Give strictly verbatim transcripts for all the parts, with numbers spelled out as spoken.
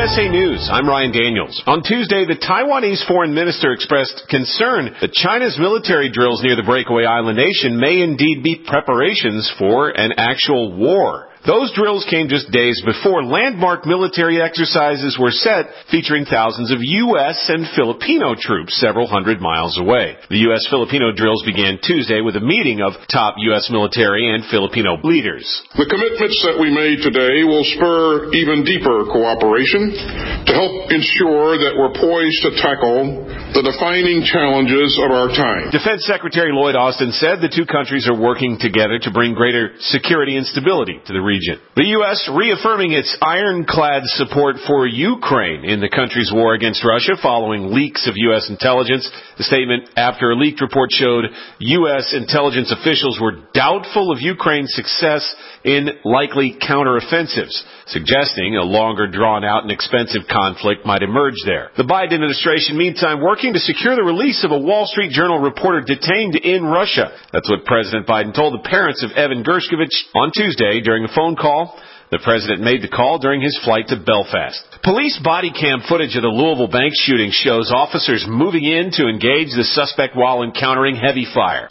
S A News, I'm Ryan Daniels. On Tuesday, the Taiwanese foreign minister expressed concern that China's military drills near the breakaway island nation may indeed be preparations for an actual war. Those drills came just days before landmark military exercises were set, featuring thousands of U S and Filipino troops several hundred miles away. The U S-Filipino drills began Tuesday with a meeting of top U S military and Filipino leaders. The commitments that we made today will spur even deeper cooperation to help ensure that we're poised to tackle the defining challenges of our time. Defense Secretary Lloyd Austin said the two countries are working together to bring greater security and stability to the region. The U S reaffirming its ironclad support for Ukraine in the country's war against Russia following leaks of U S intelligence. The statement after a leaked report showed U S intelligence officials were doubtful of Ukraine's success in likely counteroffensives, suggesting a longer drawn-out and expensive conflict might emerge there. The Biden administration, meantime, working to secure the release of a Wall Street Journal reporter detained in Russia. That's what President Biden told the parents of Evan Gershkovich on Tuesday during a phone call. The president made the call during his flight to Belfast. Police body cam footage of the Louisville bank shooting shows officers moving in to engage the suspect while encountering heavy fire.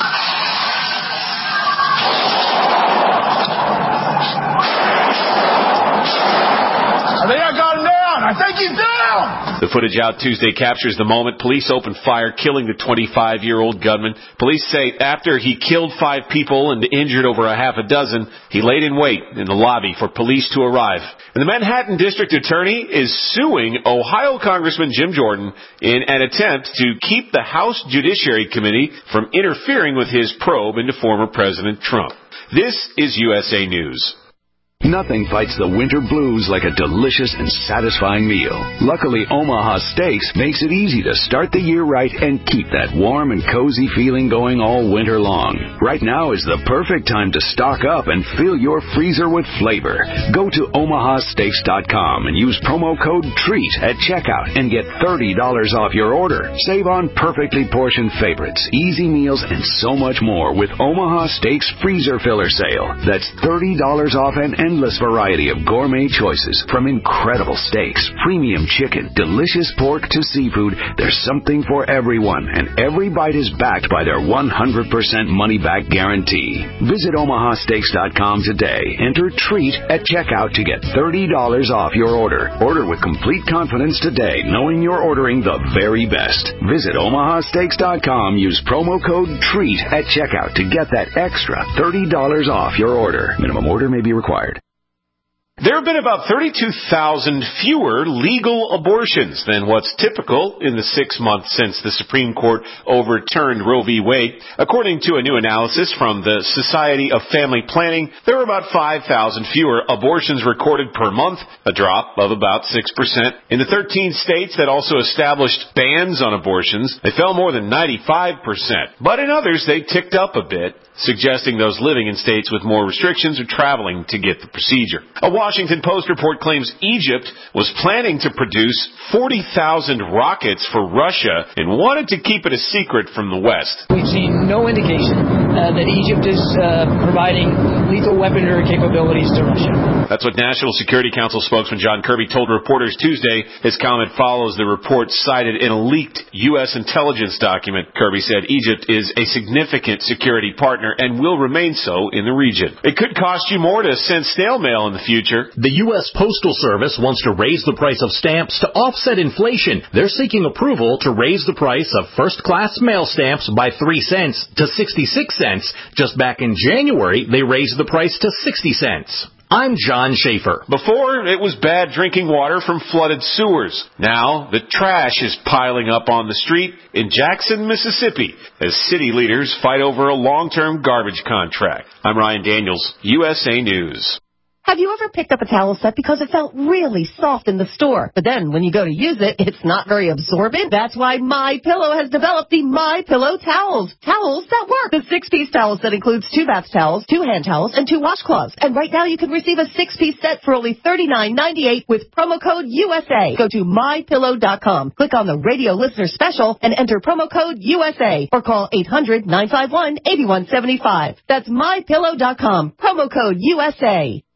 I think he's down! The footage out Tuesday captures the moment police opened fire, killing the twenty-five-year-old gunman. Police say after he killed five people and injured over a half a dozen, he laid in wait in the lobby for police to arrive. And the Manhattan District Attorney is suing Ohio Congressman Jim Jordan in an attempt to keep the House Judiciary Committee from interfering with his probe into former President Trump. This is U S A News. Nothing fights the winter blues like a delicious and satisfying meal. Luckily, Omaha Steaks makes it easy to start the year right and keep that warm and cozy feeling going all winter long. Right now is the perfect time to stock up and fill your freezer with flavor. Go to omaha steaks dot com and use promo code TREAT at checkout and get thirty dollars off your order. Save on perfectly portioned favorites, easy meals, and so much more with Omaha Steaks Freezer Filler Sale. That's thirty dollars off an endless variety of gourmet choices, from incredible steaks, premium chicken, delicious pork to seafood. There's something for everyone, and every bite is backed by their one hundred percent money-back guarantee. Visit omaha steaks dot com today. Enter TREAT at checkout to get thirty dollars off your order. Order with complete confidence today, knowing you're ordering the very best. Visit omaha steaks dot com. Use promo code TREAT at checkout to get that extra thirty dollars off your order. Minimum order may be required. There have been about thirty-two thousand fewer legal abortions than what's typical in the six months since the Supreme Court overturned Roe v. Wade. According to a new analysis from the Society of Family Planning, there were about five thousand fewer abortions recorded per month, a drop of about six percent. In the thirteen states that also established bans on abortions, they fell more than ninety-five percent. But in others, they ticked up a bit, suggesting those living in states with more restrictions are traveling to get the procedure. A Washington Post report claims Egypt was planning to produce forty thousand rockets for Russia and wanted to keep it a secret from the West. We've seen no indication uh, that Egypt is uh, providing lethal weaponry capabilities to Russia. That's what National Security Council spokesman John Kirby told reporters Tuesday. His comment follows the report cited in a leaked U S intelligence document. Kirby said Egypt is a significant security partner and will remain so in the region. It could cost you more to send snail mail in the future. The U S Postal Service wants to raise the price of stamps to offset inflation. They're seeking approval to raise the price of first-class mail stamps by three cents to sixty-six cents. Just back in January, they raised the price to sixty cents. I'm John Schaefer. Before, it was bad drinking water from flooded sewers. Now, the trash is piling up on the street in Jackson, Mississippi, as city leaders fight over a long-term garbage contract. I'm Ryan Daniels, U S A News. Have you ever picked up a towel set because it felt really soft in the store, but then when you go to use it, it's not very absorbent? That's why MyPillow has developed the MyPillow towels. Towels that work. The six-piece towel set includes two bath towels, two hand towels, and two washcloths. And right now you can receive a six-piece set for only thirty-nine ninety-eight with promo code U S A. Go to my pillow dot com, click on the radio listener special, and enter promo code U S A, or call eight hundred nine five one eight one seven five. That's my pillow dot com, promo code U S A.